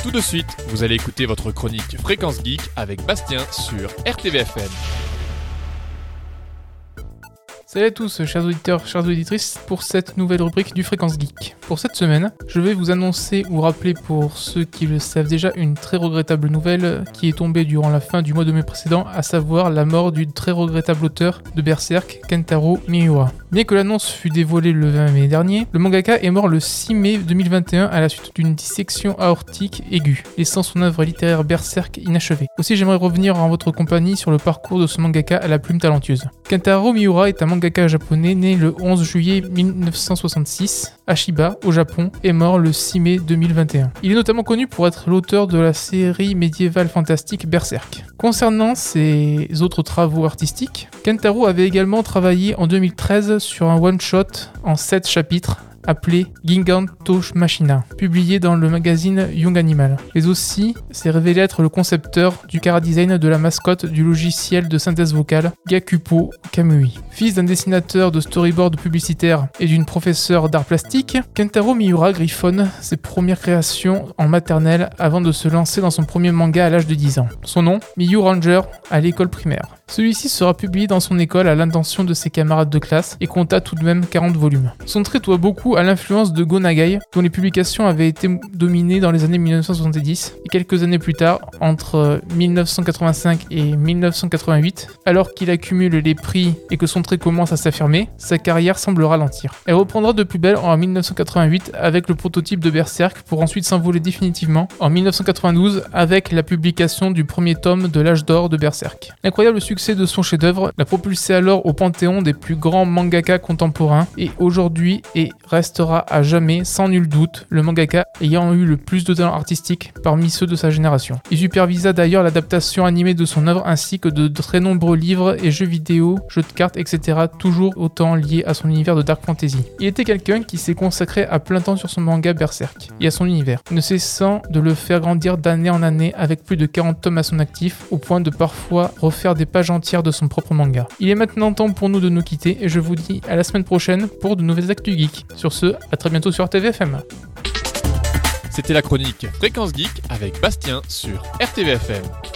Tout de suite, vous allez écouter votre chronique Fréquence Geek avec Bastien sur RTVFM. Salut à tous, chers auditeurs, chères auditrices, pour cette nouvelle rubrique du Fréquence Geek. Pour cette semaine, je vais vous annoncer ou rappeler pour ceux qui le savent déjà une très regrettable nouvelle qui est tombée durant la fin du mois de mai précédent, à savoir la mort du très regrettable auteur de Berserk, Kentaro Miura. Bien que l'annonce fut dévoilée le 20 mai dernier, le mangaka est mort le 6 mai 2021 à la suite d'une dissection aortique aiguë, laissant son œuvre littéraire Berserk inachevée. Aussi, j'aimerais revenir en votre compagnie sur le parcours de ce mangaka à la plume talentueuse. Kentaro Miura est un mangaka japonais né le 11 juillet 1966 à Chiba, au Japon, et mort le 6 mai 2021. Il est notamment connu pour être l'auteur de la série médiévale fantastique Berserk. Concernant ses autres travaux artistiques, Kentaro avait également travaillé en 2013 sur un one-shot en 7 chapitres appelé Gingan to Machina, publié dans le magazine Young Animal. Mais aussi, s'est révélé être le concepteur du chara-design de la mascotte du logiciel de synthèse vocale Gakupo Kamui. Fils d'un dessinateur de storyboard publicitaire et d'une professeure d'art plastique, Kentaro Miura griffonne ses premières créations en maternelle avant de se lancer dans son premier manga à l'âge de 10 ans. Son nom, Miyu Ranger, à l'école primaire. Celui-ci sera publié dans son école à l'intention de ses camarades de classe et compta tout de même 40 volumes. Son trait doit beaucoup à l'influence de Go Nagai, dont les publications avaient été dominées dans les années 1970 et quelques années plus tard, entre 1985 et 1988, alors qu'il accumule les prix et que son trait commence à s'affirmer, sa carrière semble ralentir. Elle reprendra de plus belle en 1988 avec le prototype de Berserk pour ensuite s'envoler définitivement en 1992 avec la publication du premier tome de l'âge d'or de Berserk. L'incroyable succès de son chef-d'œuvre l'a propulsé alors au panthéon des plus grands mangaka contemporains et aujourd'hui et restera à jamais sans nul doute le mangaka ayant eu le plus de talent artistique parmi ceux de sa génération. Il supervisa d'ailleurs l'adaptation animée de son œuvre ainsi que de très nombreux livres et jeux vidéo, jeux de cartes, etc. toujours autant liés à son univers de Dark Fantasy. Il était quelqu'un qui s'est consacré à plein temps sur son manga Berserk et à son univers, ne cessant de le faire grandir d'année en année avec plus de 40 tomes à son actif au point de parfois refaire des pages entières de son propre manga. Il est maintenant temps pour nous de nous quitter et je vous dis à la semaine prochaine pour de nouvelles actus geeks. Sur ce, à très bientôt sur RTVFM. C'était la chronique Fréquence Geek avec Bastien sur RTVFM.